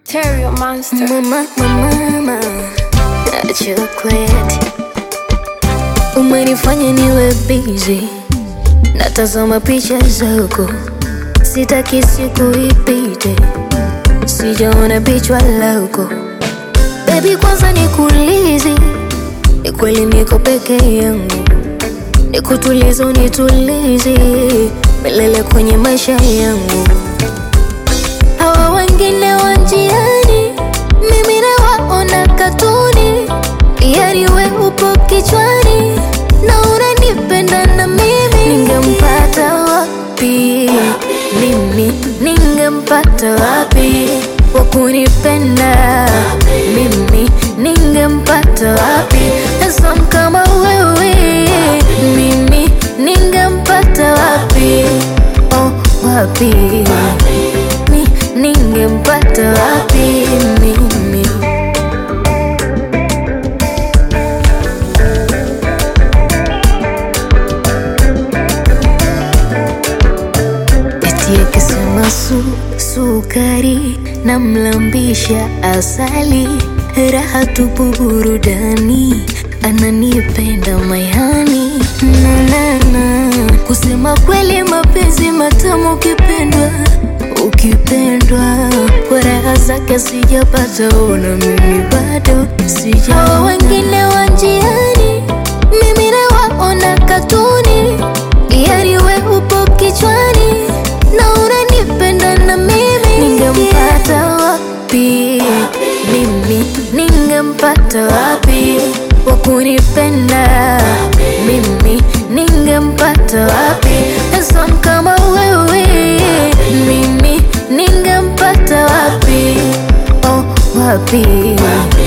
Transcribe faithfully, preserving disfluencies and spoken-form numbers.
Stereo Monster. Mama, mama, mama, chocolate. Umenifanya niwe busy, natazama picha zako, sitaki siku ipite, sijaona picha lako. Baby, kwanza nikuulize, ni kweli niko peke yangu? Nikutulize, unitulize milele kwenye maisha yangu. Hawa wengine wa njiani, mimi nawaona katuni. Yani we upo kichwani na unanipenda na mimi. Ningempata wapi? Mimi ningempata wapi wa kunipenda mimi? Ningempata wapi handsome kama wewe? Mimi ningempata wapi? Oh, wapi? Mi ningempata wapi mimi? Eti akisema su, sukari na mlambisha asali, raha tupu burudani, ananipenda mayani na na na. Kusema kweli mapenzi matamu ukipendwa, ukipendwa kwa raha zake sijapata, ona mimi bado sija. Hawa wengine wa njiani, mimi nawaona katuni. Yani we upo kichwani na unanipenda na mimi. Ningempata wapi? Mimi ningempata wapi wa kunipenda mimi? Ningempata wapi handsome kama wewe? Mimi ningempata wapi? Oh, wapi?